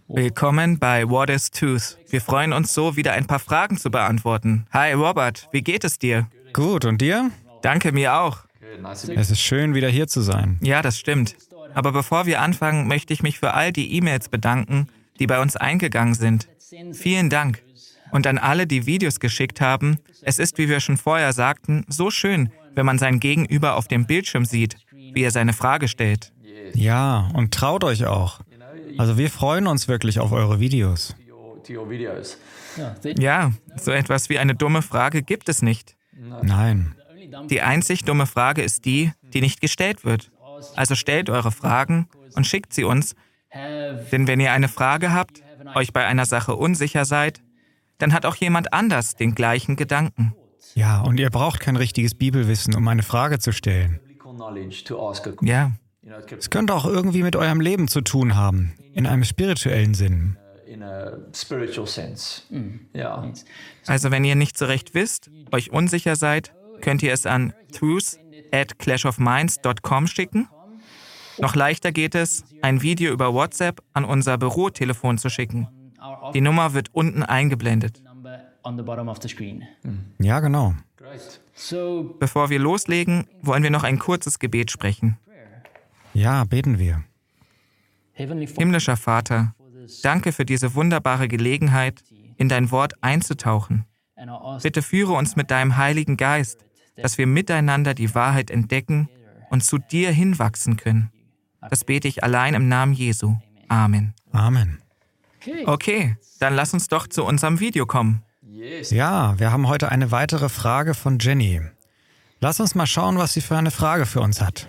Willkommen bei What is Truth. Wir freuen uns so, wieder ein paar Fragen zu beantworten. Hi Robert, wie geht es dir? Gut, und dir? Danke, mir auch. Es ist schön, wieder hier zu sein. Ja, das stimmt. Aber bevor wir anfangen, möchte ich mich für all die E-Mails bedanken, die bei uns eingegangen sind. Vielen Dank. Und an alle, die Videos geschickt haben. Es ist, wie wir schon vorher sagten, so schön, wenn man sein Gegenüber auf dem Bildschirm sieht, wie er seine Frage stellt. Ja, und traut euch auch. Also wir freuen uns wirklich auf eure Videos. Ja, so etwas wie eine dumme Frage gibt es nicht. Nein. Die einzig dumme Frage ist die, die nicht gestellt wird. Also stellt eure Fragen und schickt sie uns. Denn wenn ihr eine Frage habt, euch bei einer Sache unsicher seid, dann hat auch jemand anders den gleichen Gedanken. Ja, und ihr braucht kein richtiges Bibelwissen, um eine Frage zu stellen. Ja. Es könnte auch irgendwie mit eurem Leben zu tun haben, in einem spirituellen Sinn. Also wenn ihr nicht so recht wisst, euch unsicher seid, könnt ihr es an truth@clashofminds.com schicken. Noch leichter geht es, ein Video über WhatsApp an unser Bürotelefon zu schicken. Die Nummer wird unten eingeblendet. Ja, genau. Bevor wir loslegen, wollen wir noch ein kurzes Gebet sprechen. Ja, beten wir. Himmlischer Vater, danke für diese wunderbare Gelegenheit, in dein Wort einzutauchen. Bitte führe uns mit deinem Heiligen Geist, dass wir miteinander die Wahrheit entdecken und zu dir hinwachsen können. Das bete ich allein im Namen Jesu. Amen. Amen. Okay, dann lass uns doch zu unserem Video kommen. Ja, wir haben heute eine weitere Frage von Jenny. Lass uns mal schauen, was sie für eine Frage für uns hat.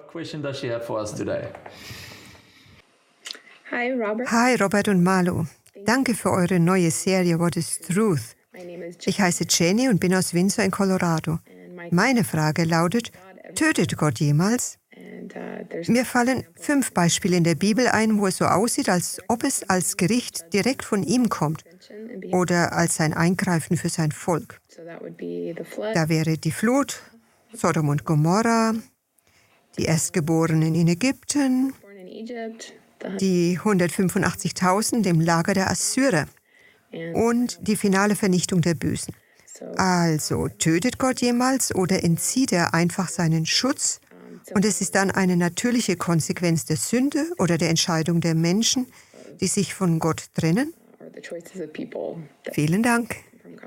Hi Robert und Malu. Danke für eure neue Serie What is Truth? Ich heiße Jenny und bin aus Windsor in Colorado. Meine Frage lautet, tötet Gott jemals? Mir fallen 5 Beispiele in der Bibel ein, wo es so aussieht, als ob es als Gericht direkt von ihm kommt oder als ein Eingreifen für sein Volk. Da wäre die Flut, Sodom und Gomorra, die Erstgeborenen in Ägypten, die 185.000 im Lager der Assyrer und die finale Vernichtung der Bösen. Also, tötet Gott jemals oder entzieht er einfach seinen Schutz? Und es ist dann eine natürliche Konsequenz der Sünde oder der Entscheidung der Menschen, die sich von Gott trennen? Vielen Dank.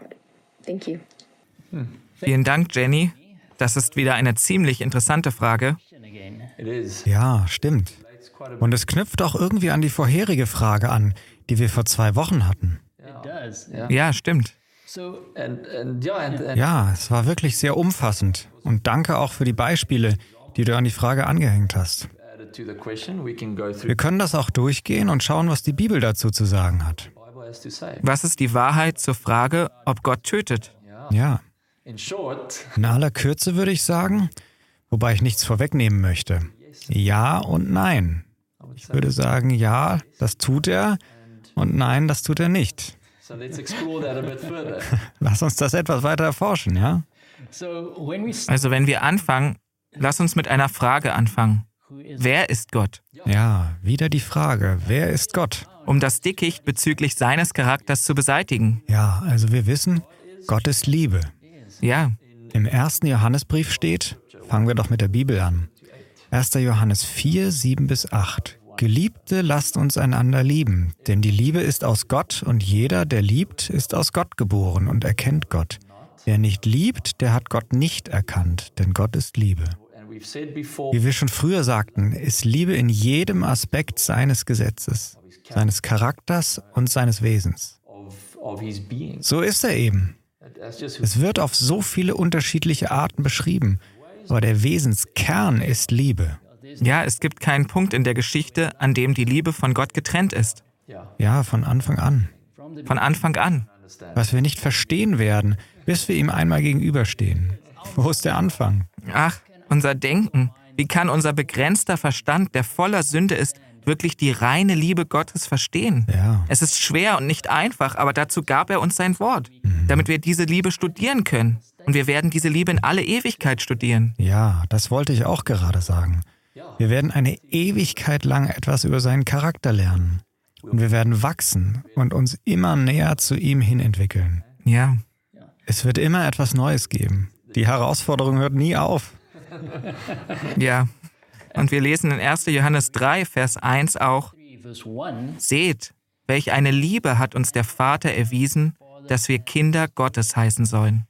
Vielen Dank, Jenny. Das ist wieder eine ziemlich interessante Frage. Ja, stimmt. Und es knüpft auch irgendwie an die vorherige Frage an, die wir vor 2 Wochen hatten. Ja, stimmt. Ja, es war wirklich sehr umfassend. Und danke auch für die Beispiele, die du an die Frage angehängt hast. Wir können das auch durchgehen und schauen, was die Bibel dazu zu sagen hat. Was ist die Wahrheit zur Frage, ob Gott tötet? Ja. In aller Kürze würde ich sagen, wobei ich nichts vorwegnehmen möchte. Ja und nein. Ich würde sagen, ja, das tut er und nein, das tut er nicht. Lass uns das etwas weiter erforschen, ja? Also wenn wir anfangen, lass uns mit einer Frage anfangen. Wer ist Gott? Ja, wieder die Frage, wer ist Gott? Um das Dickicht bezüglich seines Charakters zu beseitigen. Ja, also wir wissen, Gott ist Liebe. Ja. Im 1. Johannesbrief steht, fangen wir doch mit der Bibel an. 1. Johannes 4, 7-8. Geliebte, lasst uns einander lieben, denn die Liebe ist aus Gott und jeder, der liebt, ist aus Gott geboren und erkennt Gott. Wer nicht liebt, der hat Gott nicht erkannt, denn Gott ist Liebe. Wie wir schon früher sagten, ist Liebe in jedem Aspekt seines Gesetzes, seines Charakters und seines Wesens. So ist er eben. Es wird auf so viele unterschiedliche Arten beschrieben, aber der Wesenskern ist Liebe. Ja, es gibt keinen Punkt in der Geschichte, an dem die Liebe von Gott getrennt ist. Ja, von Anfang an. Von Anfang an. Was wir nicht verstehen werden, bis wir ihm einmal gegenüberstehen. Wo ist der Anfang? Ach, unser Denken. Wie kann unser begrenzter Verstand, der voller Sünde ist, wirklich die reine Liebe Gottes verstehen? Ja. Es ist schwer und nicht einfach, aber dazu gab er uns sein Wort, damit wir diese Liebe studieren können. Und wir werden diese Liebe in alle Ewigkeit studieren. Ja, das wollte ich auch gerade sagen. Wir werden eine Ewigkeit lang etwas über seinen Charakter lernen. Und wir werden wachsen und uns immer näher zu ihm hin entwickeln. Ja. Es wird immer etwas Neues geben. Die Herausforderung hört nie auf. Ja. Und wir lesen in 1. Johannes 3, Vers 1 auch: Seht, welch eine Liebe hat uns der Vater erwiesen, dass wir Kinder Gottes heißen sollen.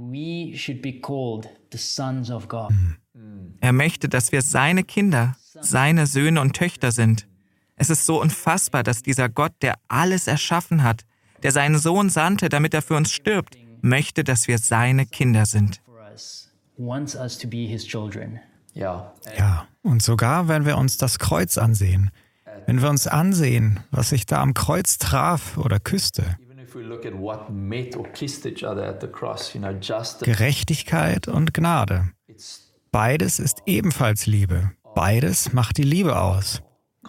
Er möchte, dass wir seine Kinder, seine Söhne und Töchter sind. Es ist so unfassbar, dass dieser Gott, der alles erschaffen hat, der seinen Sohn sandte, damit er für uns stirbt, möchte, dass wir seine Kinder sind. Ja, und sogar wenn wir uns das Kreuz ansehen, wenn wir uns ansehen, was sich da am Kreuz traf oder küsste, Gerechtigkeit und Gnade, beides ist ebenfalls Liebe. Beides macht die Liebe aus.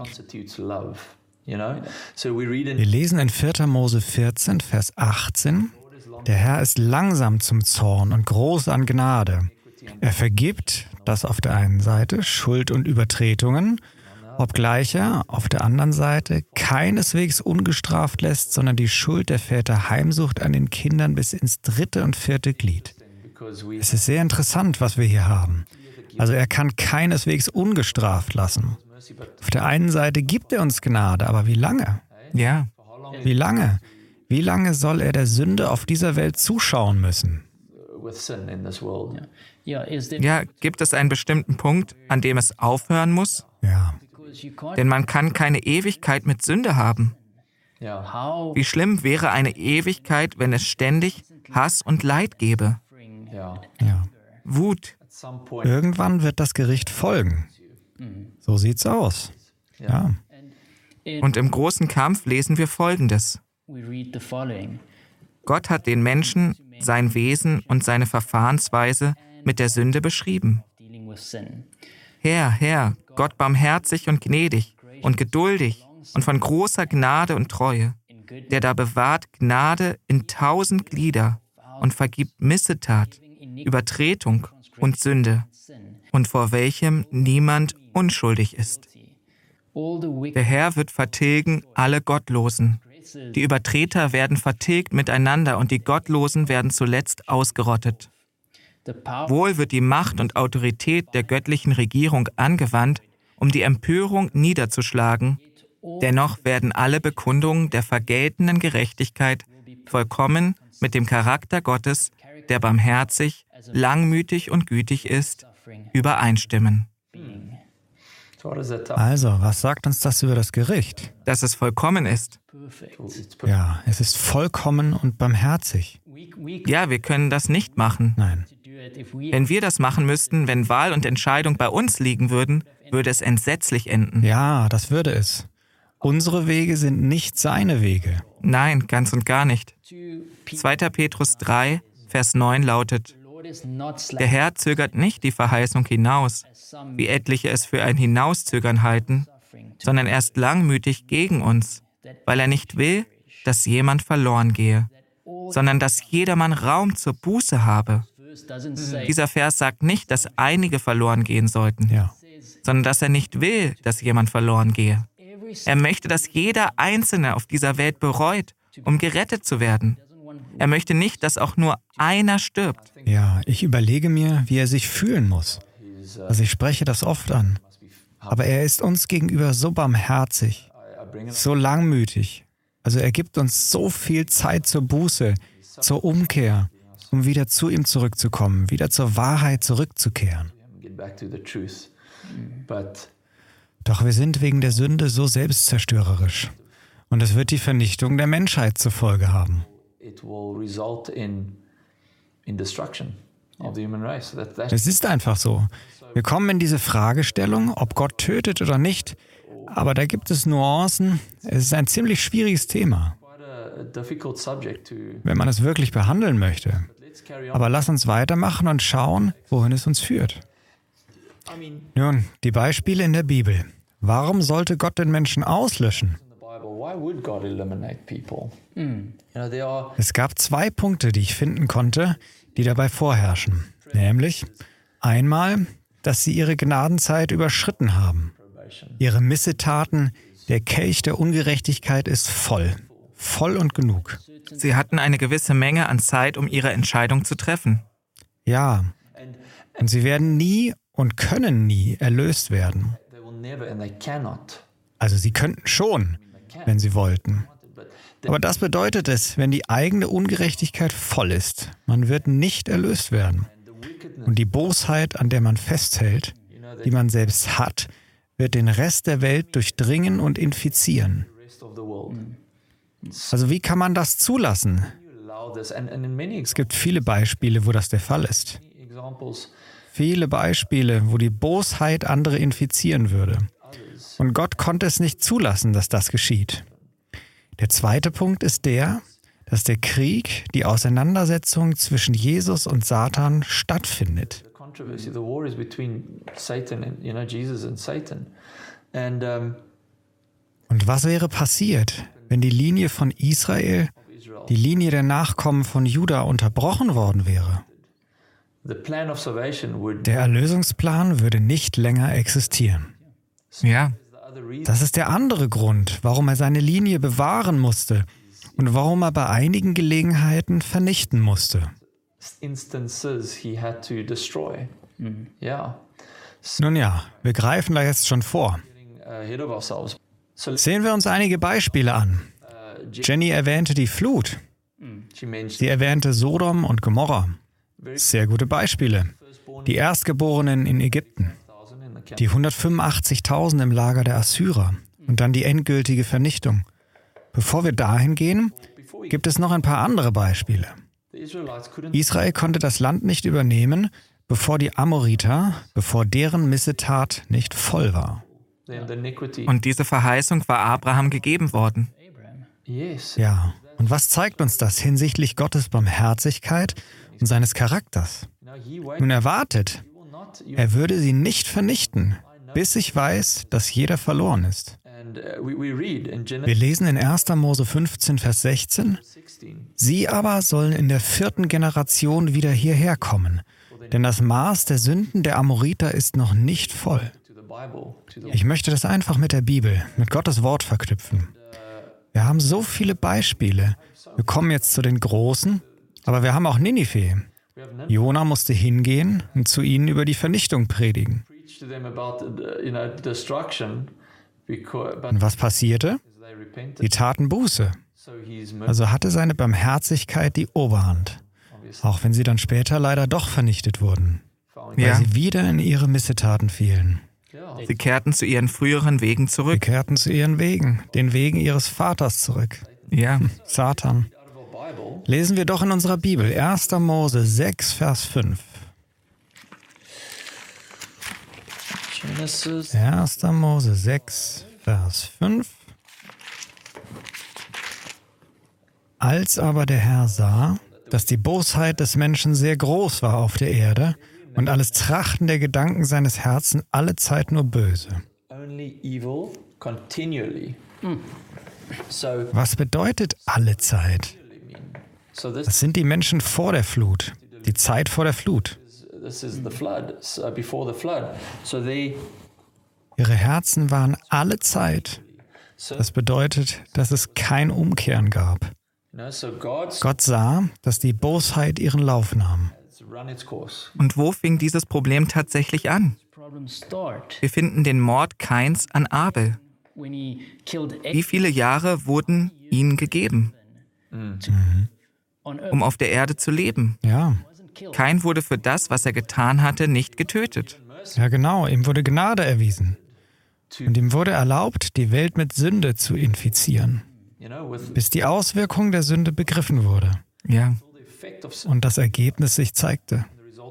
Wir lesen in 4. Mose 14, Vers 18, der Herr ist langsam zum Zorn und groß an Gnade. Er vergibt, das auf der einen Seite, Schuld und Übertretungen, obgleich er auf der anderen Seite keineswegs ungestraft lässt, sondern die Schuld der Väter heimsucht an den Kindern bis ins 3. und 4. Glied. Es ist sehr interessant, was wir hier haben. Also er kann keineswegs ungestraft lassen. Auf der einen Seite gibt er uns Gnade, aber wie lange? Ja. Wie lange? Wie lange soll er der Sünde auf dieser Welt zuschauen müssen? Ja, gibt es einen bestimmten Punkt, an dem es aufhören muss? Ja. Denn man kann keine Ewigkeit mit Sünde haben. Wie schlimm wäre eine Ewigkeit, wenn es ständig Hass und Leid gäbe? Ja. Wut. Irgendwann wird das Gericht folgen. So sieht's aus. Ja. Und im großen Kampf lesen wir Folgendes: Gott hat den Menschen, sein Wesen und seine Verfahrensweise mit der Sünde beschrieben. Herr, Gott barmherzig und gnädig und geduldig und von großer Gnade und Treue, der da bewahrt Gnade in 1000 Glieder und vergibt Missetat, Übertretung und Sünde, und vor welchem niemand unschuldig ist. Der Herr wird vertilgen alle Gottlosen. Die Übertreter werden vertilgt miteinander und die Gottlosen werden zuletzt ausgerottet. Wohl wird die Macht und Autorität der göttlichen Regierung angewandt, um die Empörung niederzuschlagen. Dennoch werden alle Bekundungen der vergeltenden Gerechtigkeit vollkommen mit dem Charakter Gottes, der barmherzig, langmütig und gütig ist, übereinstimmen. Also, was sagt uns das über das Gericht? Dass es vollkommen ist. Ja, es ist vollkommen und barmherzig. Ja, wir können das nicht machen. Nein. Wenn wir das machen müssten, wenn Wahl und Entscheidung bei uns liegen würden, würde es entsetzlich enden. Ja, das würde es. Unsere Wege sind nicht seine Wege. Nein, ganz und gar nicht. 2. Petrus 3, Vers 9 lautet: Der Herr zögert nicht die Verheißung hinaus, wie etliche es für ein Hinauszögern halten, sondern er ist langmütig gegen uns, weil er nicht will, dass jemand verloren gehe, sondern dass jedermann Raum zur Buße habe. Dieser Vers sagt nicht, dass einige verloren gehen sollten, sondern dass er nicht will, dass jemand verloren gehe. Er möchte, dass jeder Einzelne auf dieser Welt bereut, um gerettet zu werden. Er möchte nicht, dass auch nur einer stirbt. Ja, ich überlege mir, wie er sich fühlen muss. Also ich spreche das oft an. Aber er ist uns gegenüber so barmherzig, so langmütig. Also er gibt uns so viel Zeit zur Buße, zur Umkehr, um wieder zu ihm zurückzukommen, wieder zur Wahrheit zurückzukehren. Doch wir sind wegen der Sünde so selbstzerstörerisch. Und es wird die Vernichtung der Menschheit zur Folge haben. Es ist einfach so. Wir kommen in diese Fragestellung, ob Gott tötet oder nicht, aber da gibt es Nuancen. Es ist ein ziemlich schwieriges Thema, wenn man es wirklich behandeln möchte. Aber lass uns weitermachen und schauen, wohin es uns führt. Nun, die Beispiele in der Bibel. Warum sollte Gott den Menschen auslöschen? Es gab 2 Punkte, die ich finden konnte, die dabei vorherrschen. Nämlich einmal, dass sie ihre Gnadenzeit überschritten haben. Ihre Missetaten, Der Kelch der Ungerechtigkeit ist voll. Voll und genug. Sie hatten eine gewisse Menge an Zeit, um ihre Entscheidung zu treffen. Ja. Und sie werden nie und können nie erlöst werden. Also sie könnten schon, wenn sie wollten. Aber das bedeutet es, wenn die eigene Ungerechtigkeit voll ist. Man wird nicht erlöst werden. Und die Bosheit, an der man festhält, die man selbst hat, wird den Rest der Welt durchdringen und infizieren. Also wie kann man das zulassen? Es gibt viele Beispiele, wo das der Fall ist. Viele Beispiele, wo die Bosheit andere infizieren würde. Und Gott konnte es nicht zulassen, dass das geschieht. Der zweite Punkt ist dass der Krieg, die Auseinandersetzung zwischen Jesus und Satan stattfindet. Und was wäre passiert, wenn die Linie von Israel, die Linie der Nachkommen von Juda unterbrochen worden wäre? Der Erlösungsplan würde nicht länger existieren. Ja. Das ist der andere Grund, warum er seine Linie bewahren musste und warum er bei einigen Gelegenheiten vernichten musste. Nun ja, wir greifen da jetzt schon vor. Sehen wir uns einige Beispiele an. Jenny erwähnte die Flut. Sie erwähnte Sodom und Gomorra. Sehr gute Beispiele. Die Erstgeborenen in Ägypten. Die 185.000 im Lager der Assyrer und dann die endgültige Vernichtung. Bevor wir dahin gehen, gibt es noch ein paar andere Beispiele. Israel konnte das Land nicht übernehmen, bevor die Amoriter, bevor deren Missetat nicht voll war. Und diese Verheißung war Abraham gegeben worden. Ja, und was zeigt uns das hinsichtlich Gottes Barmherzigkeit und seines Charakters? Nun, er wartet. Er würde sie nicht vernichten, bis ich weiß, dass jeder verloren ist. Wir lesen in 1. Mose 15, Vers 16, Sie aber sollen in der 4. Generation wieder hierher kommen, denn das Maß der Sünden der Amoriter ist noch nicht voll. Ich möchte das einfach mit der Bibel, mit Gottes Wort verknüpfen. Wir haben so viele Beispiele. Wir kommen jetzt zu den Großen, aber wir haben auch Ninive. Jona musste hingehen und zu ihnen über die Vernichtung predigen. Und was passierte? Die taten Buße. Also hatte seine Barmherzigkeit die Oberhand, auch wenn sie dann später leider doch vernichtet wurden, weil sie wieder in ihre Missetaten fielen. Sie kehrten zu ihren früheren Wegen zurück. Sie kehrten zu ihren Wegen, den Wegen ihres Vaters zurück. Ja. Satan. Lesen wir doch in unserer Bibel 1. Mose 6, Vers 5. 1. Mose 6, Vers 5. Als aber der Herr sah, dass die Bosheit des Menschen sehr groß war auf der Erde und alles Trachten der Gedanken seines Herzens allezeit nur böse. Was bedeutet allezeit? Das sind die Menschen vor der Flut, die Zeit vor der Flut. Ihre Herzen waren alle Zeit. Das bedeutet, dass es kein Umkehren gab. Gott sah, dass die Bosheit ihren Lauf nahm. Und wo fing dieses Problem tatsächlich an? Wir finden den Mord Kains an Abel. Wie viele Jahre wurden ihnen gegeben, um auf der Erde zu leben? Ja. Kain wurde für das, was er getan hatte, nicht getötet. Ja, genau. Ihm wurde Gnade erwiesen. Und ihm wurde erlaubt, die Welt mit Sünde zu infizieren, bis die Auswirkung der Sünde begriffen wurde. Ja. Und das Ergebnis sich zeigte.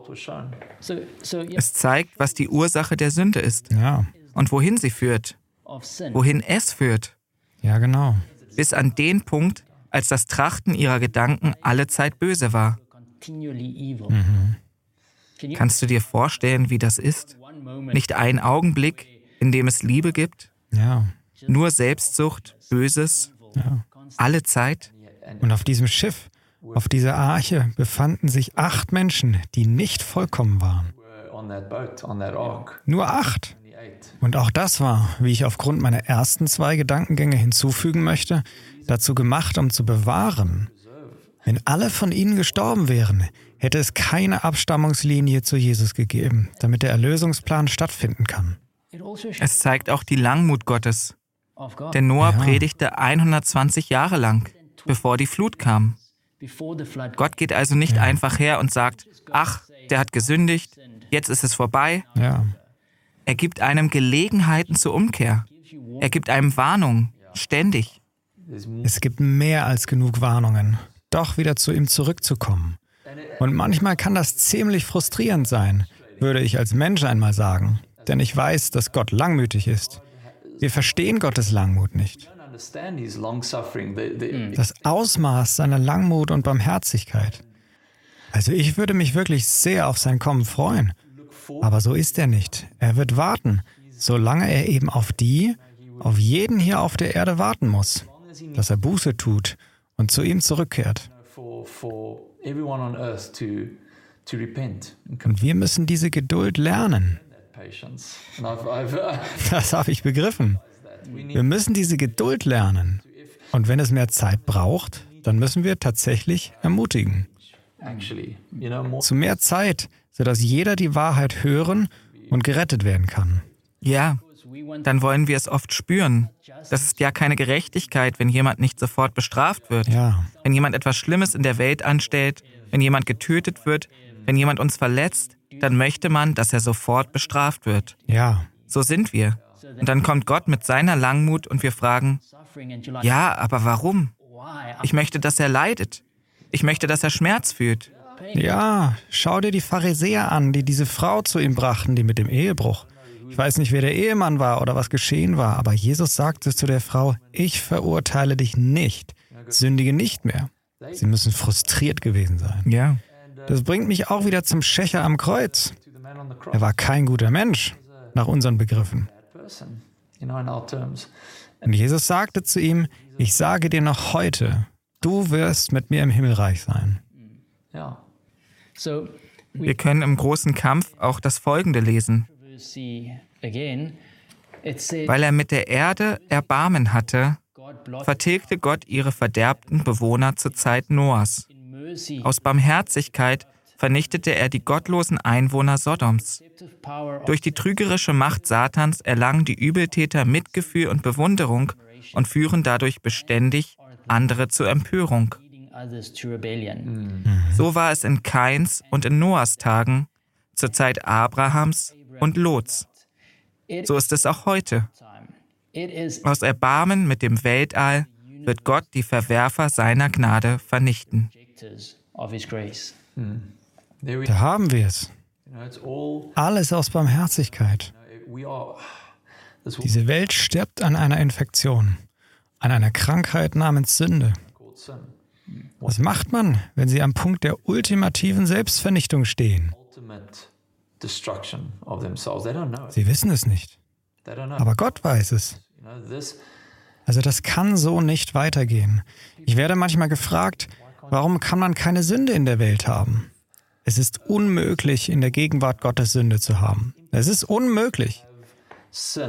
Es zeigt, was die Ursache der Sünde ist. Ja. Und wohin sie führt. Wohin es führt. Ja, genau. Bis an den Punkt, als das Trachten ihrer Gedanken allezeit böse war. Kannst du dir vorstellen, wie das ist? Nicht ein Augenblick, in dem es Liebe gibt? Ja. Nur Selbstsucht, Böses? Ja. Alle Zeit? Und auf diesem Schiff, auf dieser Arche, befanden sich 8 Menschen, die nicht vollkommen waren. Nur 8. Und auch das war, wie ich aufgrund meiner ersten 2 Gedankengänge hinzufügen möchte, dazu gemacht, um zu bewahren. Wenn alle von ihnen gestorben wären, hätte es keine Abstammungslinie zu Jesus gegeben, damit der Erlösungsplan stattfinden kann. Es zeigt auch die Langmut Gottes. Denn Noah predigte 120 Jahre lang, bevor die Flut kam. Gott geht also nicht einfach her und sagt, ach, der hat gesündigt, jetzt ist es vorbei. Ja. Er gibt einem Gelegenheiten zur Umkehr. Er gibt einem Warnung, ständig. Es gibt mehr als genug Warnungen, doch wieder zu ihm zurückzukommen. Und manchmal kann das ziemlich frustrierend sein, würde ich als Mensch einmal sagen. Denn ich weiß, dass Gott langmütig ist. Wir verstehen Gottes Langmut nicht. Das Ausmaß seiner Langmut und Barmherzigkeit. Also ich würde mich wirklich sehr auf sein Kommen freuen. Aber so ist er nicht. Er wird warten, solange er eben auf jeden hier auf der Erde warten muss, dass er Buße tut und zu ihm zurückkehrt. Und wir müssen diese Geduld lernen. Das habe ich begriffen. Wir müssen diese Geduld lernen. Und wenn es mehr Zeit braucht, dann müssen wir tatsächlich ermutigen. Zu mehr Zeit, sodass jeder die Wahrheit hören und gerettet werden kann. Ja, dann wollen wir es oft spüren. Das ist ja keine Gerechtigkeit, wenn jemand nicht sofort bestraft wird. Ja. Wenn jemand etwas Schlimmes in der Welt anstellt, wenn jemand getötet wird, wenn jemand uns verletzt, dann möchte man, dass er sofort bestraft wird. Ja. So sind wir. Und dann kommt Gott mit seiner Langmut und wir fragen, ja, aber warum? Ich möchte, dass er leidet. Ich möchte, dass er Schmerz fühlt. Ja, schau dir die Pharisäer an, die diese Frau zu ihm brachten, die mit dem Ehebruch. Ich weiß nicht, wer der Ehemann war oder was geschehen war, aber Jesus sagte zu der Frau, ich verurteile dich nicht, sündige nicht mehr. Sie müssen frustriert gewesen sein. Ja. Das bringt mich auch wieder zum Schächer am Kreuz. Er war kein guter Mensch, nach unseren Begriffen. Und Jesus sagte zu ihm, ich sage dir noch heute, du wirst mit mir im Himmelreich sein. Wir können im großen Kampf auch das Folgende lesen. Weil er mit der Erde Erbarmen hatte, vertilgte Gott ihre verderbten Bewohner zur Zeit Noahs. Aus Barmherzigkeit vernichtete er die gottlosen Einwohner Sodoms. Durch die trügerische Macht Satans erlangen die Übeltäter Mitgefühl und Bewunderung und führen dadurch beständig andere zur Empörung. So war es in Kains und in Noahs Tagen, zur Zeit Abrahams und Lots. So ist es auch heute. Aus Erbarmen mit dem Weltall wird Gott die Verwerfer seiner Gnade vernichten. Da haben wir es. Alles aus Barmherzigkeit. Diese Welt stirbt an einer Infektion, an einer Krankheit namens Sünde. Was macht man, wenn sie am Punkt der ultimativen Selbstvernichtung stehen? Sie wissen es nicht. Aber Gott weiß es. Also das kann so nicht weitergehen. Ich werde manchmal gefragt, warum kann man keine Sünde in der Welt haben? Es ist unmöglich, in der Gegenwart Gottes Sünde zu haben. Es ist unmöglich. Sie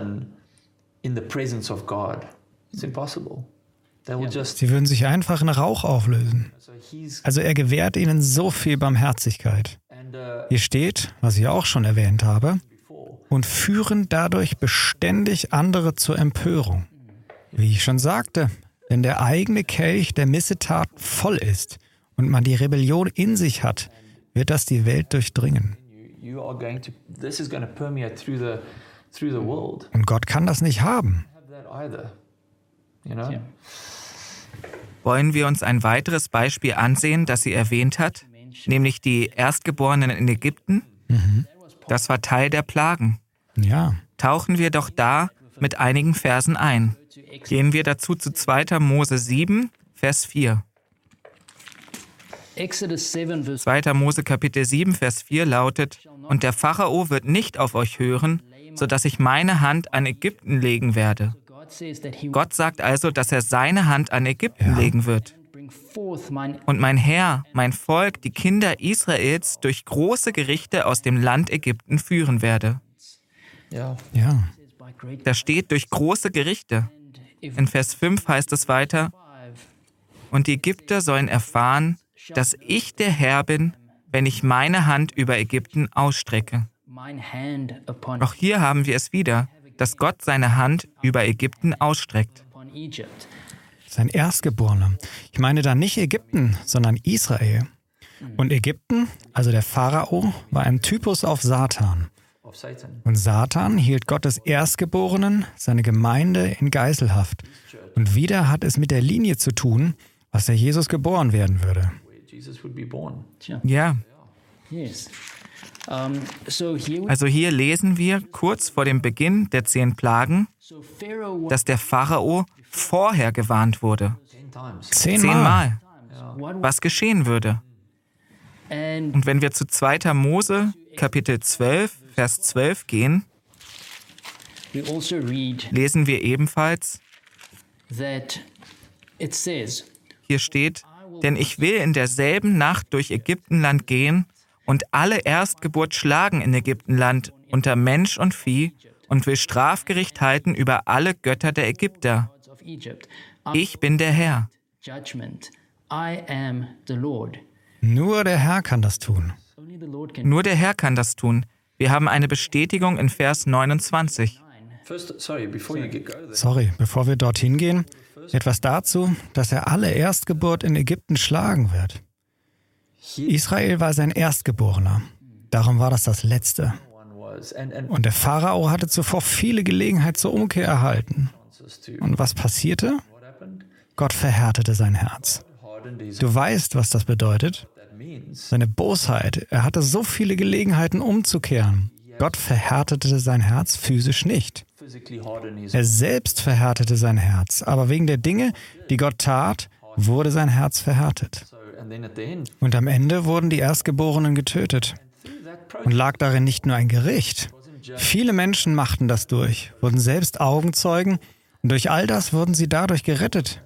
würden sich einfach in Rauch auflösen. Also er gewährt ihnen so viel Barmherzigkeit. Hier steht, was ich auch schon erwähnt habe, und führen dadurch beständig andere zur Empörung. Wie ich schon sagte, wenn der eigene Kelch der Missetaten voll ist und man die Rebellion in sich hat, wird das die Welt durchdringen. Und Gott kann das nicht haben. Wollen wir uns ein weiteres Beispiel ansehen, das sie erwähnt hat, nämlich die Erstgeborenen in Ägypten? Das war Teil der Plagen. Ja. Tauchen wir doch da mit einigen Versen ein. Gehen wir dazu zu 2. Mose 7, Vers 4. 2. Mose Kapitel 7, Vers 4 lautet, und der Pharao wird nicht auf euch hören, sodass ich meine Hand an Ägypten legen werde. Gott sagt also, dass er seine Hand an Ägypten legen wird. Und mein Herr, mein Volk, die Kinder Israels durch große Gerichte aus dem Land Ägypten führen werde. Ja. Da steht durch große Gerichte. In Vers 5 heißt es weiter, und die Ägypter sollen erfahren, dass ich der Herr bin, wenn ich meine Hand über Ägypten ausstrecke. Auch hier haben wir es wieder, dass Gott seine Hand über Ägypten ausstreckt. Sein Erstgeborener. Ich meine da nicht Ägypten, sondern Israel. Und Ägypten, also der Pharao, war ein Typus auf Satan. Und Satan hielt Gottes Erstgeborenen, seine Gemeinde, in Geiselhaft. Und wieder hat es mit der Linie zu tun, was der Jesus geboren werden würde. Ja. Also hier lesen wir kurz vor dem Beginn der 10 Plagen, dass der Pharao vorher gewarnt wurde. 10 Mal. Was geschehen würde. Und wenn wir zu 2. Mose, Kapitel 12, Vers 12 gehen, lesen wir ebenfalls, hier steht, denn ich will in derselben Nacht durch Ägyptenland gehen und alle Erstgeburt schlagen in Ägyptenland unter Mensch und Vieh und will Strafgericht halten über alle Götter der Ägypter. Ich bin der Herr. Nur der Herr kann das tun. Nur der Herr kann das tun. Wir haben eine Bestätigung in Vers 29. Sorry, bevor wir dorthin gehen, etwas dazu, dass er alle Erstgeburt in Ägypten schlagen wird. Israel war sein Erstgeborener. Darum war das Letzte. Und der Pharao hatte zuvor viele Gelegenheit zur Umkehr erhalten. Und was passierte? Gott verhärtete sein Herz. Du weißt, was das bedeutet? Seine Bosheit. Er hatte so viele Gelegenheiten umzukehren. Gott verhärtete sein Herz physisch nicht. Er selbst verhärtete sein Herz, aber wegen der Dinge, die Gott tat, wurde sein Herz verhärtet. Und am Ende wurden die Erstgeborenen getötet. Und lag darin nicht nur ein Gericht. Viele Menschen machten das durch, wurden selbst Augenzeugen und durch all das wurden sie dadurch gerettet.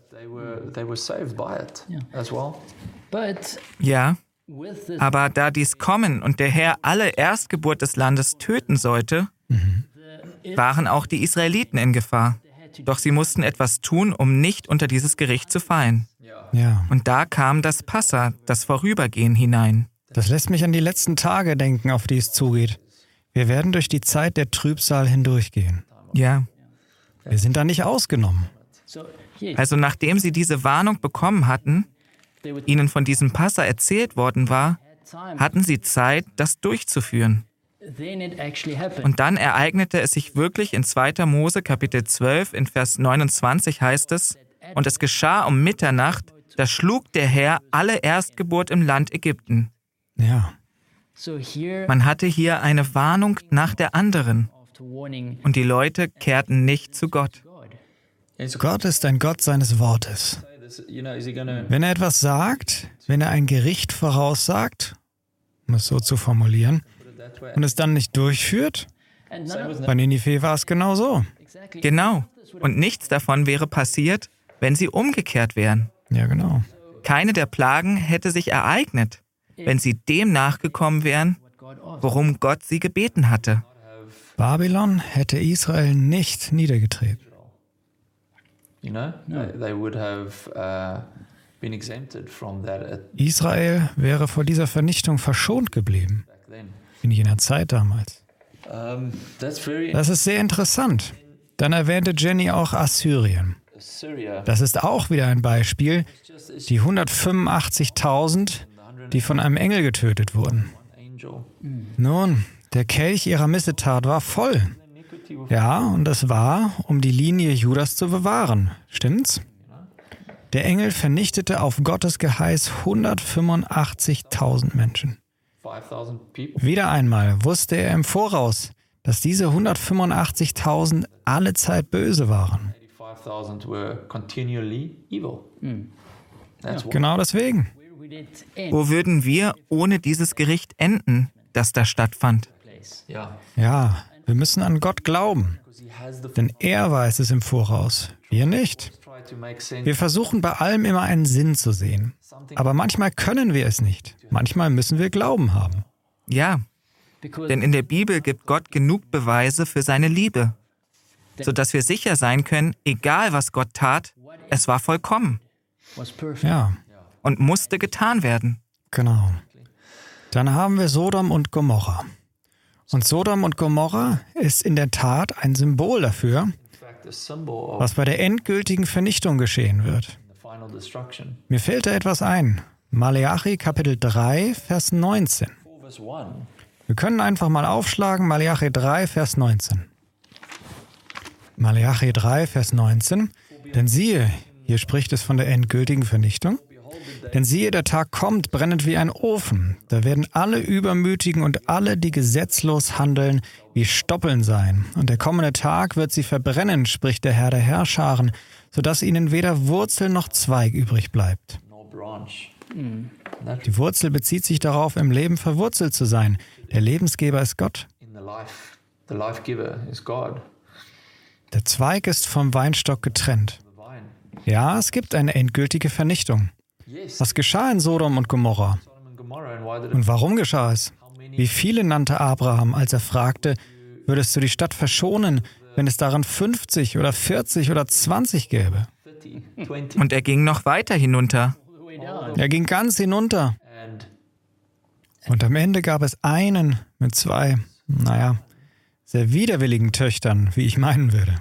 Ja, aber da dies kommen und der Herr alle Erstgeburt des Landes töten sollte, waren auch die Israeliten in Gefahr. Doch sie mussten etwas tun, um nicht unter dieses Gericht zu fallen. Ja. Und da kam das Passa, das Vorübergehen, hinein. Das lässt mich an die letzten Tage denken, auf die es zugeht. Wir werden durch die Zeit der Trübsal hindurchgehen. Ja. Wir sind da nicht ausgenommen. Also nachdem sie diese Warnung bekommen hatten, ihnen von diesem Passa erzählt worden war, hatten sie Zeit, das durchzuführen. Und dann ereignete es sich wirklich in 2. Mose Kapitel 12, in Vers 29 heißt es, und es geschah um Mitternacht, da schlug der Herr alle Erstgeburt im Land Ägypten. Ja. Man hatte hier eine Warnung nach der anderen. Und die Leute kehrten nicht zu Gott. Gott ist ein Gott seines Wortes. Wenn er etwas sagt, wenn er ein Gericht voraussagt, um es so zu formulieren, und es dann nicht durchführt, bei Ninive war es genau so. Genau. Und nichts davon wäre passiert, wenn sie umgekehrt wären. Ja, genau. Keine der Plagen hätte sich ereignet, wenn sie dem nachgekommen wären, worum Gott sie gebeten hatte. Babylon hätte Israel nicht niedergetreten. Israel wäre vor dieser Vernichtung verschont geblieben. In jener Zeit damals. Das ist sehr interessant. Dann erwähnte Jenny auch Assyrien. Das ist auch wieder ein Beispiel, die 185.000, die von einem Engel getötet wurden. Nun, der Kelch ihrer Missetat war voll. Ja, und es war, um die Linie Judas zu bewahren. Stimmt's? Der Engel vernichtete auf Gottes Geheiß 185.000 Menschen. Wieder einmal wusste er im Voraus, dass diese 185.000 alle Zeit böse waren. Genau deswegen. Wo würden wir ohne dieses Gericht enden, das da stattfand? Ja, wir müssen an Gott glauben, denn er weiß es im Voraus, wir nicht. Wir versuchen bei allem immer einen Sinn zu sehen, aber manchmal können wir es nicht. Manchmal müssen wir Glauben haben. Ja, Denn in der Bibel gibt Gott genug Beweise für seine Liebe, sodass wir sicher sein können, egal was Gott tat, es war vollkommen. Ja, Und musste getan werden. genau. Dann haben wir Sodom und Gomorra. Und Sodom und Gomorra ist in der Tat ein Symbol dafür, was bei der endgültigen Vernichtung geschehen wird. Mir fällt da etwas ein. Maleachi Kapitel 3, Vers 19. Wir können einfach mal aufschlagen, Maleachi 3, Vers 19. Maleachi 3, Vers 19. Denn siehe, hier spricht es von der endgültigen Vernichtung. Denn siehe, der Tag kommt, brennend wie ein Ofen. Da werden alle Übermütigen und alle, die gesetzlos handeln, wie Stoppeln sein. Und der kommende Tag wird sie verbrennen, spricht der Herr der Herrscharen, sodass ihnen weder Wurzel noch Zweig übrig bleibt. Die Wurzel bezieht sich darauf, im Leben verwurzelt zu sein. Der Lebensgeber ist Gott. Der Zweig ist vom Weinstock getrennt. Ja, es gibt eine endgültige Vernichtung. Was geschah in Sodom und Gomorra? Und warum geschah es? Wie viele nannte Abraham, als er fragte, würdest du die Stadt verschonen, wenn es daran 50 oder 40 oder 20 gäbe? Und er ging noch weiter hinunter. Er ging ganz hinunter. Und am Ende gab es einen mit zwei, sehr widerwilligen Töchtern, wie ich meinen würde.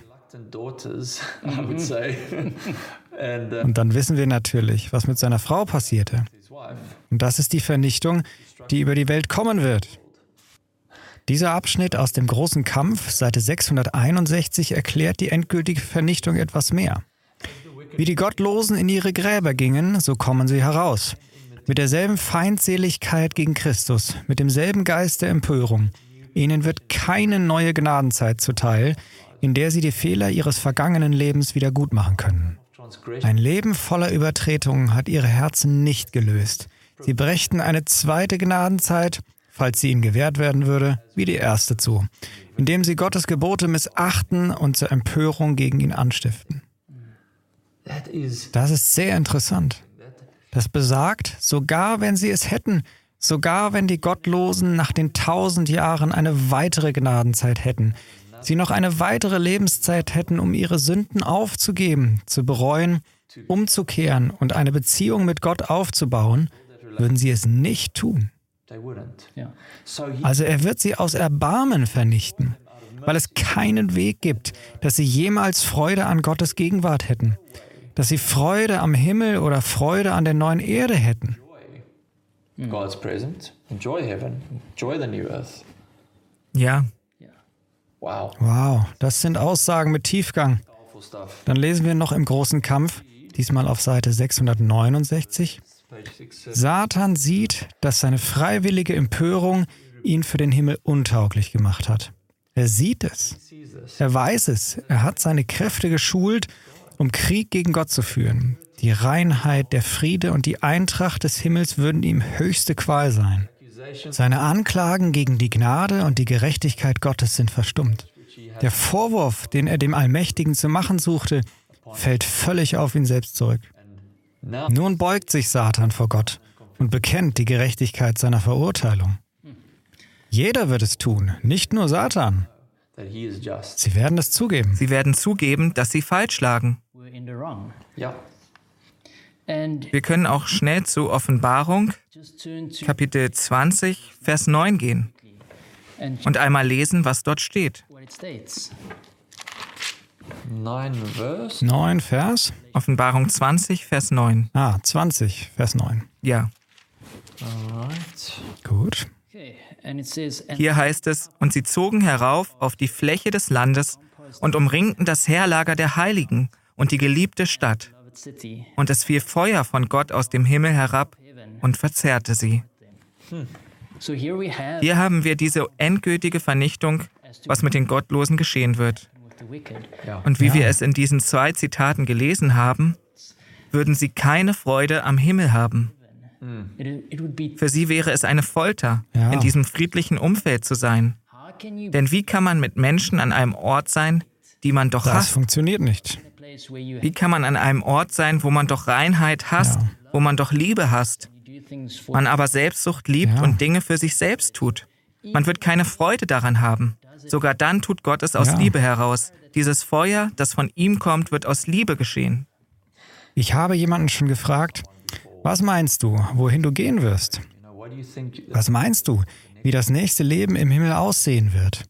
Und dann wissen wir natürlich, was mit seiner Frau passierte. Und das ist die Vernichtung, die über die Welt kommen wird. Dieser Abschnitt aus dem großen Kampf, Seite 661, erklärt die endgültige Vernichtung etwas mehr. Wie die Gottlosen in ihre Gräber gingen, so kommen sie heraus. Mit derselben Feindseligkeit gegen Christus, mit demselben Geist der Empörung. Ihnen wird keine neue Gnadenzeit zuteil, in der sie die Fehler ihres vergangenen Lebens wieder gut machen können. Ein Leben voller Übertretungen hat ihre Herzen nicht gelöst. Sie brächten eine zweite Gnadenzeit, falls sie ihnen gewährt werden würde, wie die erste zu, indem sie Gottes Gebote missachten und zur Empörung gegen ihn anstiften. Das ist sehr interessant. Das besagt, sogar wenn sie es hätten, sogar wenn die Gottlosen nach den 1000 Jahren eine weitere Gnadenzeit hätten, sie noch eine weitere Lebenszeit hätten, um ihre Sünden aufzugeben, zu bereuen, umzukehren und eine Beziehung mit Gott aufzubauen, würden sie es nicht tun. Also er wird sie aus Erbarmen vernichten, weil es keinen Weg gibt, dass sie jemals Freude an Gottes Gegenwart hätten, dass sie Freude am Himmel oder Freude an der neuen Erde hätten. God's presence, enjoy heaven, enjoy the new earth. Ja. Wow, das sind Aussagen mit Tiefgang. Dann lesen wir noch im großen Kampf, diesmal auf Seite 669. Satan sieht, dass seine freiwillige Empörung ihn für den Himmel untauglich gemacht hat. Er sieht es. Er weiß es. Er hat seine Kräfte geschult, um Krieg gegen Gott zu führen. Die Reinheit, der Friede und die Eintracht des Himmels würden ihm höchste Qual sein. Seine Anklagen gegen die Gnade und die Gerechtigkeit Gottes sind verstummt. Der Vorwurf, den er dem Allmächtigen zu machen suchte, fällt völlig auf ihn selbst zurück. Nun beugt sich Satan vor Gott und bekennt die Gerechtigkeit seiner Verurteilung. Jeder wird es tun, nicht nur Satan. Sie werden es zugeben. Sie werden zugeben, dass sie falsch lagen. Wir können auch schnell zu Offenbarung, Kapitel 20, Vers 9 gehen und einmal lesen, was dort steht. 9 Vers? Offenbarung 20, Vers 9. 20, Vers 9. Ja. Gut. Hier heißt es, und sie zogen herauf auf die Fläche des Landes und umringten das Heerlager der Heiligen und die geliebte Stadt. Und es fiel Feuer von Gott aus dem Himmel herab und verzehrte sie. Hier haben wir diese endgültige Vernichtung, was mit den Gottlosen geschehen wird. Und wie wir es in diesen 2 Zitaten gelesen haben, würden sie keine Freude am Himmel haben. Für sie wäre es eine Folter, in diesem friedlichen Umfeld zu sein. Denn wie kann man mit Menschen an einem Ort sein, die man doch hasst? Das funktioniert nicht. Wie kann man an einem Ort sein, wo man doch Reinheit hasst, wo man doch Liebe hasst, man aber Selbstsucht liebt und Dinge für sich selbst tut? Man wird keine Freude daran haben. Sogar dann tut Gott es aus Liebe heraus. Dieses Feuer, das von ihm kommt, wird aus Liebe geschehen. Ich habe jemanden schon gefragt, was meinst du, wohin du gehen wirst? Was meinst du, wie das nächste Leben im Himmel aussehen wird?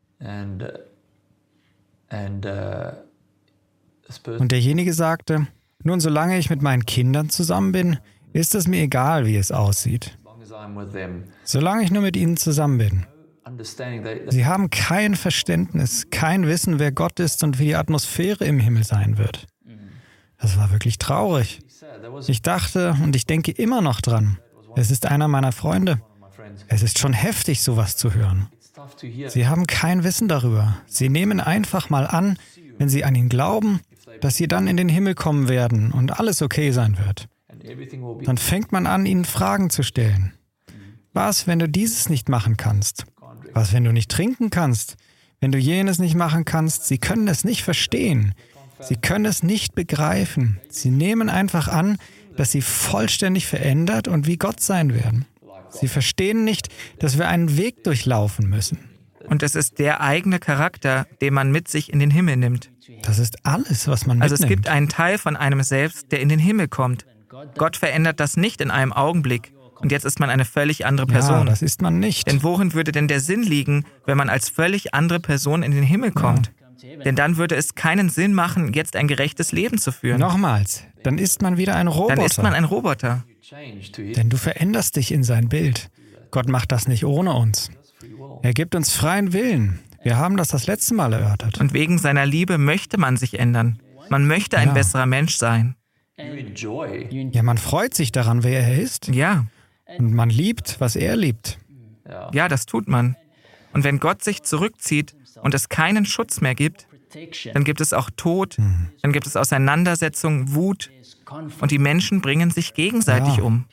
Und derjenige sagte, nun, solange ich mit meinen Kindern zusammen bin, ist es mir egal, wie es aussieht. Solange ich nur mit ihnen zusammen bin. Sie haben kein Verständnis, kein Wissen, wer Gott ist und wie die Atmosphäre im Himmel sein wird. Das war wirklich traurig. Ich dachte und ich denke immer noch dran. Es ist einer meiner Freunde. Es ist schon heftig, sowas zu hören. Sie haben kein Wissen darüber. Sie nehmen einfach mal an, wenn sie an ihn glauben, dass sie dann in den Himmel kommen werden und alles okay sein wird. Dann fängt man an, ihnen Fragen zu stellen. Was, wenn du dieses nicht machen kannst? Was, wenn du nicht trinken kannst? Wenn du jenes nicht machen kannst? Sie können es nicht verstehen. Sie können es nicht begreifen. Sie nehmen einfach an, dass sie vollständig verändert und wie Gott sein werden. Sie verstehen nicht, dass wir einen Weg durchlaufen müssen. Und es ist der eigene Charakter, den man mit sich in den Himmel nimmt. Das ist alles, was man mitnimmt. Also es gibt einen Teil von einem selbst, der in den Himmel kommt. Gott verändert das nicht in einem Augenblick. Und jetzt ist man eine völlig andere Person. Ja, das ist man nicht. Denn worin würde denn der Sinn liegen, wenn man als völlig andere Person in den Himmel kommt? Denn dann würde es keinen Sinn machen, jetzt ein gerechtes Leben zu führen. Nochmals, dann ist man wieder ein Roboter. Dann ist man ein Roboter. Denn du veränderst dich in sein Bild. Gott macht das nicht ohne uns. Er gibt uns freien Willen. Wir haben das letzte Mal erörtert. Und wegen seiner Liebe möchte man sich ändern. Man möchte ein besserer Mensch sein. Ja, man freut sich daran, wer er ist. Ja. Und man liebt, was er liebt. Ja, das tut man. Und wenn Gott sich zurückzieht und es keinen Schutz mehr gibt, dann gibt es auch Tod, dann gibt es Auseinandersetzung, Wut und die Menschen bringen sich gegenseitig um.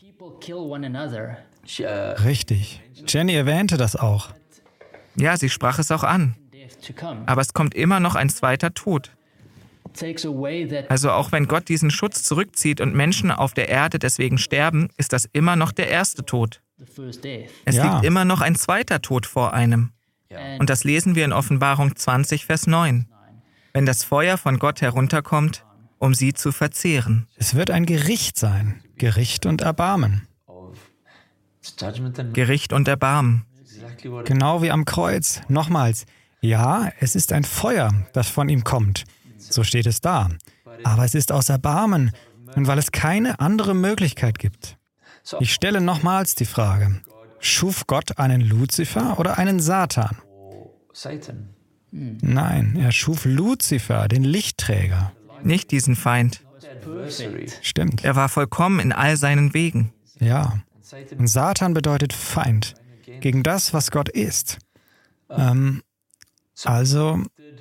Richtig. Jenny erwähnte das auch. Ja, sie sprach es auch an. Aber es kommt immer noch ein zweiter Tod. Also auch wenn Gott diesen Schutz zurückzieht und Menschen auf der Erde deswegen sterben, ist das immer noch der erste Tod. Es liegt immer noch ein zweiter Tod vor einem. Und das lesen wir in Offenbarung 20, Vers 9. Wenn das Feuer von Gott herunterkommt, um sie zu verzehren. Es wird ein Gericht sein. Gericht und Erbarmen. Gericht und Erbarmen. Genau wie am Kreuz. Nochmals. Ja, es ist ein Feuer, das von ihm kommt. So steht es da. Aber es ist aus Erbarmen und weil es keine andere Möglichkeit gibt. Ich stelle nochmals die Frage, schuf Gott einen Luzifer oder einen Satan? Nein, er schuf Luzifer, den Lichtträger. Nicht diesen Feind. Stimmt. Er war vollkommen in all seinen Wegen. Ja. Und Satan bedeutet Feind, gegen das, was Gott ist. Also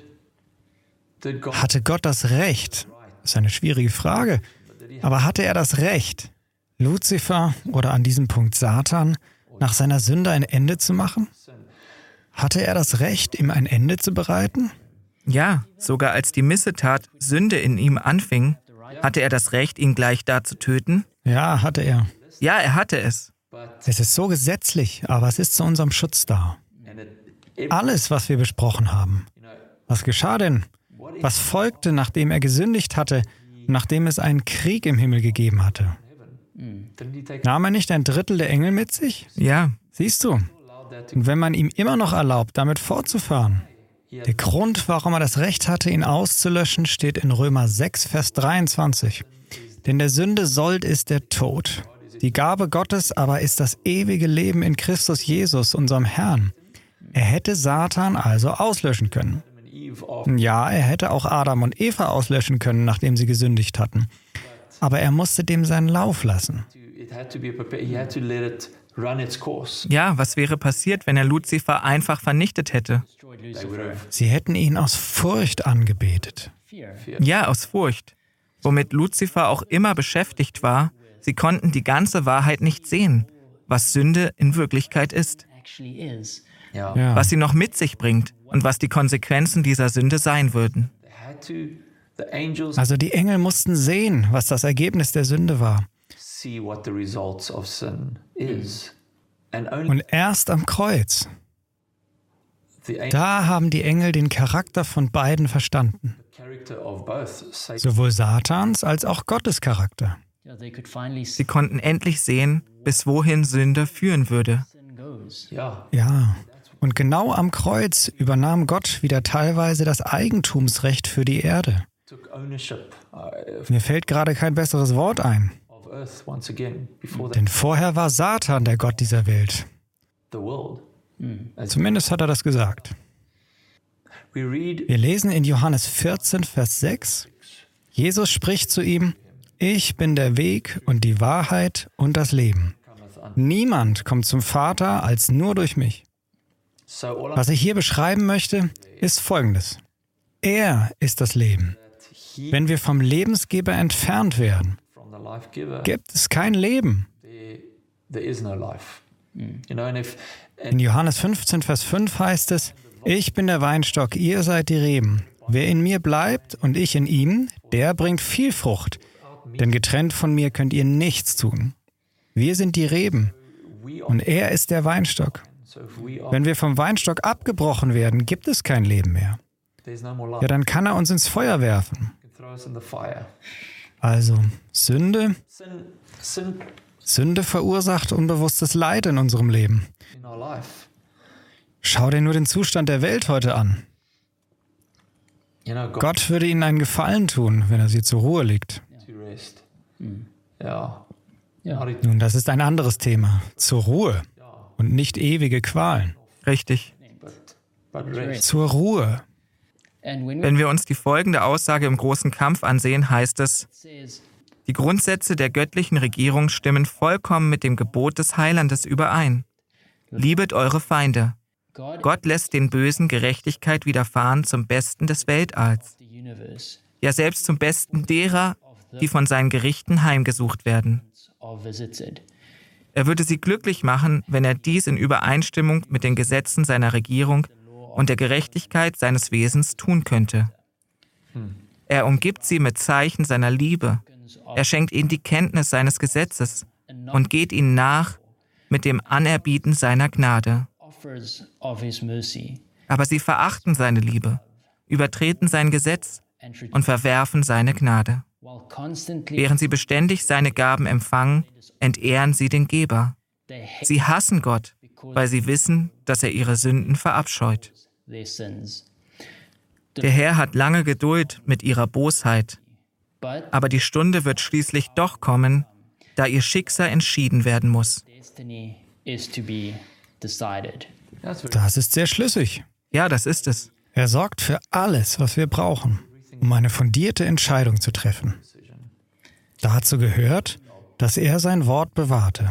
hatte Gott das Recht? Das ist eine schwierige Frage. Aber hatte er das Recht, Luzifer oder an diesem Punkt Satan nach seiner Sünde ein Ende zu machen? Hatte er das Recht, ihm ein Ende zu bereiten? Ja, sogar als die Missetat Sünde in ihm anfing, hatte er das Recht, ihn gleich da zu töten? Ja, hatte er. Ja, er hatte es. Es ist so gesetzlich, aber es ist zu unserem Schutz da. Alles, was wir besprochen haben. Was geschah denn? Was folgte, nachdem er gesündigt hatte und nachdem es einen Krieg im Himmel gegeben hatte? Nahm er nicht ein Drittel der Engel mit sich? Ja. Siehst du? Und wenn man ihm immer noch erlaubt, damit fortzufahren, der Grund, warum er das Recht hatte, ihn auszulöschen, steht in Römer 6, Vers 23. Denn der Sünde Sold ist der Tod. Die Gabe Gottes aber ist das ewige Leben in Christus Jesus, unserem Herrn. Er hätte Satan also auslöschen können. Ja, er hätte auch Adam und Eva auslöschen können, nachdem sie gesündigt hatten. Aber er musste dem seinen Lauf lassen. Ja, was wäre passiert, wenn er Luzifer einfach vernichtet hätte? Sie hätten ihn aus Furcht angebetet. Ja, aus Furcht. Womit Luzifer auch immer beschäftigt war, sie konnten die ganze Wahrheit nicht sehen, was Sünde in Wirklichkeit ist. Ja. Was sie noch mit sich bringt und was die Konsequenzen dieser Sünde sein würden. Also die Engel mussten sehen, was das Ergebnis der Sünde war. Und erst am Kreuz Da haben die Engel den Charakter von beiden verstanden. Sowohl Satans als auch Gottes Charakter. Sie konnten endlich sehen, bis wohin Sünde führen würde. Ja, und genau am Kreuz übernahm Gott wieder teilweise das Eigentumsrecht für die Erde. Mir fällt gerade kein besseres Wort ein. Denn vorher war Satan der Gott dieser Welt. Zumindest hat er das gesagt. Wir lesen in Johannes 14, Vers 6, Jesus spricht zu ihm, ich bin der Weg und die Wahrheit und das Leben. Niemand kommt zum Vater als nur durch mich. Was ich hier beschreiben möchte, ist Folgendes. Er ist das Leben. Wenn wir vom Lebensgeber entfernt werden, gibt es kein Leben. In Johannes 15, Vers 5 heißt es, ich bin der Weinstock, ihr seid die Reben. Wer in mir bleibt und ich in ihm, der bringt viel Frucht. Denn getrennt von mir könnt ihr nichts tun. Wir sind die Reben und er ist der Weinstock. Wenn wir vom Weinstock abgebrochen werden, gibt es kein Leben mehr. Ja, dann kann er uns ins Feuer werfen. Also, Sünde verursacht unbewusstes Leid in unserem Leben. Schau dir nur den Zustand der Welt heute an. Gott würde ihnen einen Gefallen tun, wenn er sie zur Ruhe legt. Nun, das ist ein anderes Thema. Zur Ruhe und nicht ewige Qualen. Richtig. Zur Ruhe. Wenn wir uns die folgende Aussage im großen Kampf ansehen, heißt es, die Grundsätze der göttlichen Regierung stimmen vollkommen mit dem Gebot des Heilandes überein. Liebet eure Feinde. Gott lässt den Bösen Gerechtigkeit widerfahren zum Besten des Weltalls. Ja, selbst zum Besten derer, die von seinen Gerichten heimgesucht werden. Er würde sie glücklich machen, wenn er dies in Übereinstimmung mit den Gesetzen seiner Regierung und der Gerechtigkeit seines Wesens tun könnte. Er umgibt sie mit Zeichen seiner Liebe. Er schenkt ihnen die Kenntnis seines Gesetzes und geht ihnen nach mit dem Anerbieten seiner Gnade. Aber sie verachten seine Liebe, übertreten sein Gesetz und verwerfen seine Gnade. Während sie beständig seine Gaben empfangen, entehren sie den Geber. Sie hassen Gott, weil sie wissen, dass er ihre Sünden verabscheut. Der Herr hat lange Geduld mit ihrer Bosheit, aber die Stunde wird schließlich doch kommen, da ihr Schicksal entschieden werden muss. Das ist sehr schlüssig. Ja, das ist es. Er sorgt für alles, was wir brauchen, um eine fundierte Entscheidung zu treffen. Dazu gehört, dass er sein Wort bewahrte.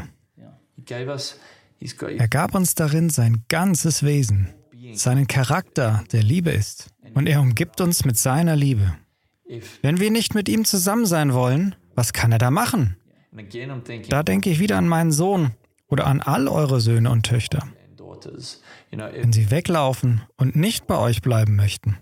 Er gab uns darin sein ganzes Wesen, seinen Charakter, der Liebe ist. Und er umgibt uns mit seiner Liebe. Wenn wir nicht mit ihm zusammen sein wollen, was kann er da machen? Da denke ich wieder an meinen Sohn oder an all eure Söhne und Töchter. Wenn sie weglaufen und nicht bei euch bleiben möchten,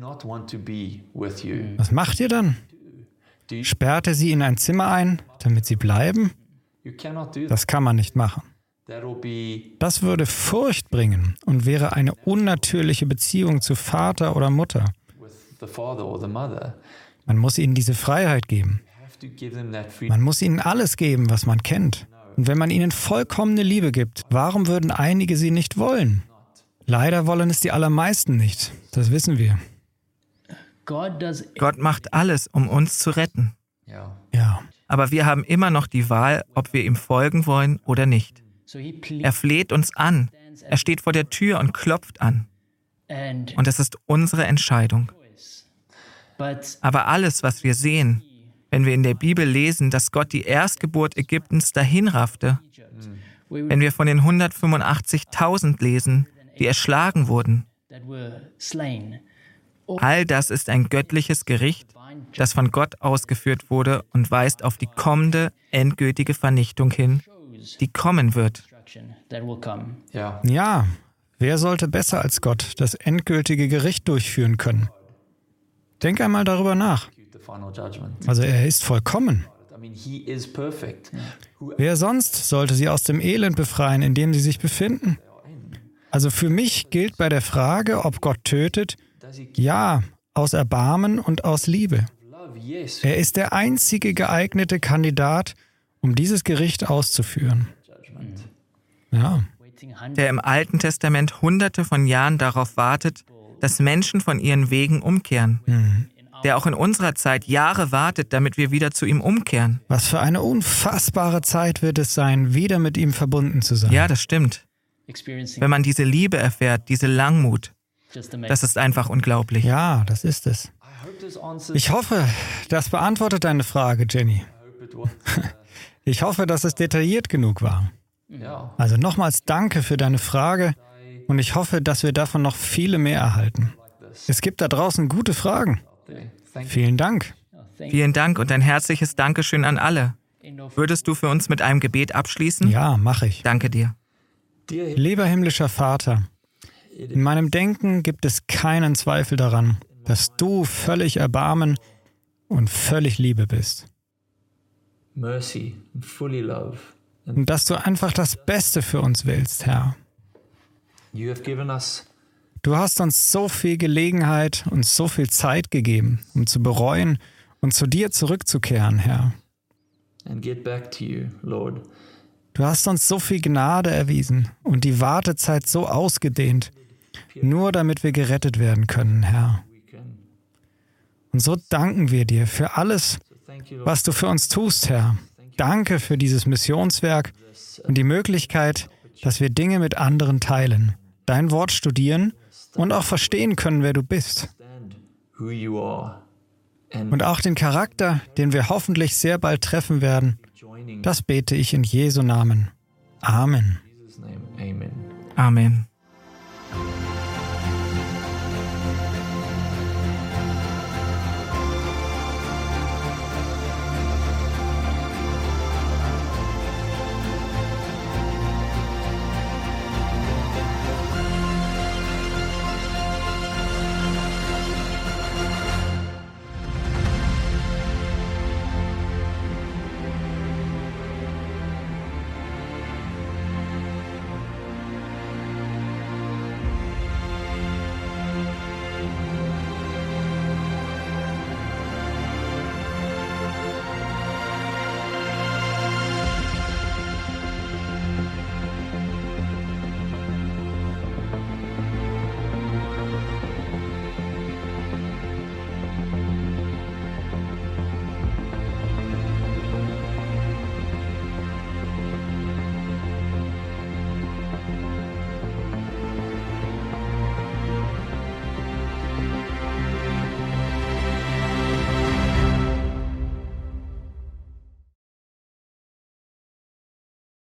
was macht ihr dann? Sperrt ihr sie in ein Zimmer ein, damit sie bleiben? Das kann man nicht machen. Das würde Furcht bringen und wäre eine unnatürliche Beziehung zu Vater oder Mutter. Man muss ihnen diese Freiheit geben. Man muss ihnen alles geben, was man kennt. Und wenn man ihnen vollkommene Liebe gibt, warum würden einige sie nicht wollen? Leider wollen es die allermeisten nicht. Das wissen wir. Gott macht alles, um uns zu retten. Ja. Aber wir haben immer noch die Wahl, ob wir ihm folgen wollen oder nicht. Er fleht uns an. Er steht vor der Tür und klopft an. Und es ist unsere Entscheidung. Aber alles, was wir sehen, wenn wir in der Bibel lesen, dass Gott die Erstgeburt Ägyptens dahinraffte, wenn wir von den 185.000 lesen, die erschlagen wurden, all das ist ein göttliches Gericht, das von Gott ausgeführt wurde und weist auf die kommende, endgültige Vernichtung hin, die kommen wird. Ja, wer sollte besser als Gott das endgültige Gericht durchführen können? Denk einmal darüber nach. Also er ist vollkommen. Wer sonst sollte sie aus dem Elend befreien, in dem sie sich befinden? Also für mich gilt bei der Frage, ob Gott tötet, ja, aus Erbarmen und aus Liebe. Er ist der einzige geeignete Kandidat, um dieses Gericht auszuführen. Ja. Der im Alten Testament Hunderte von Jahren darauf wartet, dass Menschen von ihren Wegen umkehren. Der auch in unserer Zeit Jahre wartet, damit wir wieder zu ihm umkehren. Was für eine unfassbare Zeit wird es sein, wieder mit ihm verbunden zu sein. Ja, das stimmt. Wenn man diese Liebe erfährt, diese Langmut, das ist einfach unglaublich. Ja, das ist es. Ich hoffe, das beantwortet deine Frage, Jenny. Ich hoffe, dass es detailliert genug war. Also nochmals danke für deine Frage und ich hoffe, dass wir davon noch viele mehr erhalten. Es gibt da draußen gute Fragen. Vielen Dank. Vielen Dank und ein herzliches Dankeschön an alle. Würdest du für uns mit einem Gebet abschließen? Ja, mache ich. Danke dir. Lieber himmlischer Vater, in meinem Denken gibt es keinen Zweifel daran, dass du völlig Erbarmen und völlig Liebe bist. Mercy and fully love. Und dass du einfach das Beste für uns willst, Herr. You have given us Du hast uns so viel Gelegenheit und so viel Zeit gegeben, um zu bereuen und zu dir zurückzukehren, Herr. and get back to you, Lord. Du hast uns so viel Gnade erwiesen und die Wartezeit so ausgedehnt, nur damit wir gerettet werden können, Herr. Und so danken wir dir für alles, was du für uns tust, Herr. Danke für dieses Missionswerk und die Möglichkeit, dass wir Dinge mit anderen teilen, dein Wort studieren und auch verstehen können, wer du bist. Who you are. Und auch den Charakter, den wir hoffentlich sehr bald treffen werden, das bete ich in Jesu Namen. Amen. In Jesus' name, amen. Amen.